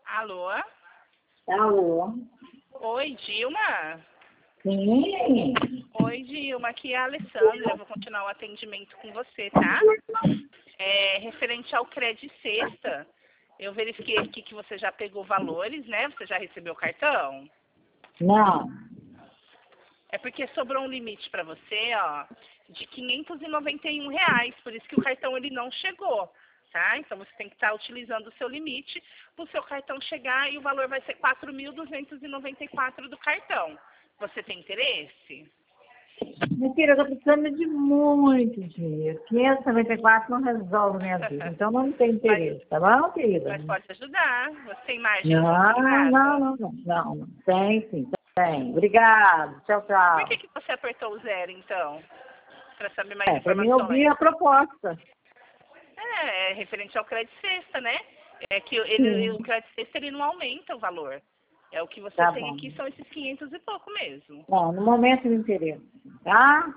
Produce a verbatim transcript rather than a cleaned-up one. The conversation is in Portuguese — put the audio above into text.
Alô? Alô? Oi, Dilma? Sim. Oi, Dilma, aqui é a Alessandra, eu vou continuar o atendimento com você, tá? É, referente ao Cred Sexta, eu verifiquei aqui que você já pegou valores, né? Você já recebeu o cartão? Não. É porque sobrou um limite para você, ó, de quinhentos e noventa e um reais, por isso que o cartão ele não chegou, tá? Então você tem que estar utilizando o seu limite para o seu cartão chegar e o valor vai ser quatro mil duzentos e noventa e quatro do cartão. Você tem interesse? Minha filha, eu estou precisando de muito dinheiro. quinhentos e noventa e quatro não resolve minha vida. Então não tem mas, interesse, tá bom, querida? mas pode ajudar. Você tem margem Não, combinada? não, não, não, não, não. Tem sim, tem. Obrigado. Tchau, Por que, tchau. que você apertou o zero, então? Para saber mais É, para mim ouvir informações. a proposta. É, é referente ao crédito sexta, né? É que ele, o Sim, crédito sexta ele não aumenta o valor. É o que você tá tem bom. aqui são esses quinhentos e pouco mesmo. Bom, no momento me interessa, tá?